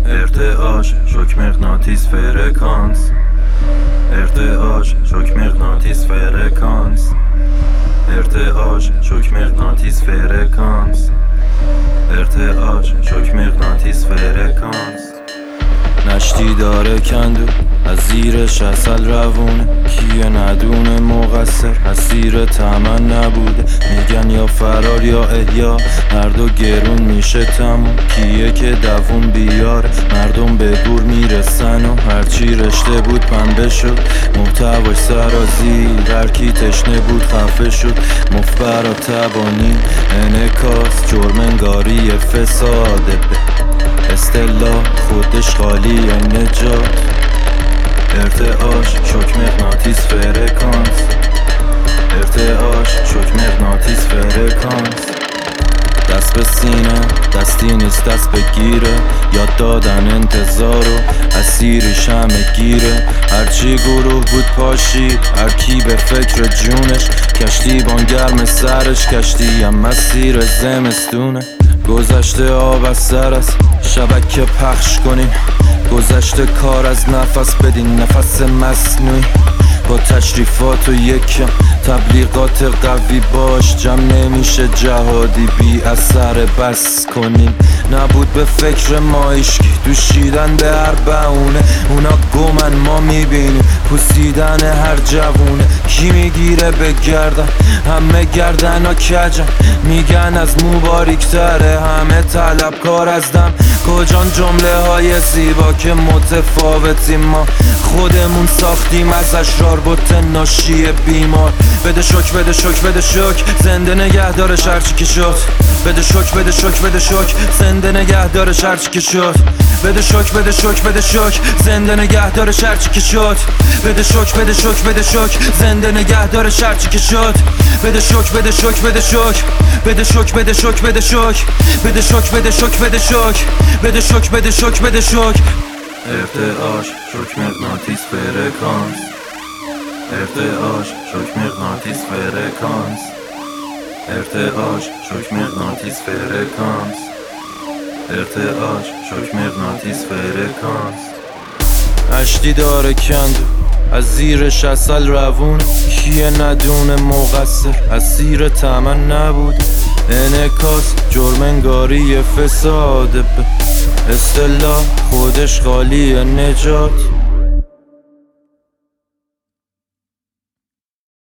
ارتعاش شوک مغناطیس فرکانس، ارتعاش شوک مغناطیس فرکانس، ارتعاش شوک مغناطیس فرکانس، ارتعاش شوک مغناطیس فرکانس. نشتی داره کندو از زیرش اصل روونه، کیه ندونه مقصر از زیر تمن نبوده. میگن یا فرار یا احیا، هر دو گرون میشه تموم. کیه که دووم بیاره، مردم به گور میرسن و هرچی رشته بود پنبه شد. محتواش سرازیر، هر کی تشنه بود خفه شد. مفبرا تبانی انکاس، جرم انگاری فساده به اصطلاح خودش خالی نجات. ارتعاش شوک مغناطیس فرکانس، ارتعاش شوک مغناطیس فرکانس. دست به سینه دستی نیست دست بگیره، یاد دادن انتظار و اسیریش همه گیره. هرچی گروه بود پاشید، هر کی به فکر جونش. کشتی بانگرم سرش، کشتی هم مسیر زمستونه. گذشته آب از سر از شبکه پخش کنین، گذشته کار از نفس بدین نفس مصنوعی. با تشریفات و یکم تبلیغات قوی باش، جمع نمیشه جهادی بی اثر. بس کنیم نبود به فکر ما ایشکی، دوشیدن به هر بهونه. اونا گمن ما میبینیم پوسیدن هر جوونه. کی میگیره به گردن، همه گردن ها کجن. میگن از مو باریکتره، همه طلبکار از دم. کجان جمله های زیبا که متفاوتیم، ما خودمون ساختیم ازش راربوت ناشی بیمار. بده شوک بده شوک بده شوک، زنده نگه داره هرچی که شد. بده شوک بده شوک بده شوک، زنده نگه داره هرچی که شد. بده شوک بده شوک بده شوک، زنده نگه داره هرچی که شد. بده شوک بده شوک بده شوک، زنده نگه داره هرچی که شد. بده شوک بده شوک بده شوک، بده شوک بده شوک بده شوک، بده شوک بده شوک بده شوک، بده شوک بده شوک بده شوک. ارتعاش شوک مغناطیس فرکانس، ارتعاش شوک مغناطیس فرکانس، ارتعاش شوک مغناطیس فرکانس، ارتعاش شوک مغناطیس فرکانس. اشتی داره کندو از زیرش اصل روون، کیه ندونه مقصر از زیر تمن نبود. انکاس جرم انگاری فساده به اصطلاح خودش خالی نجات.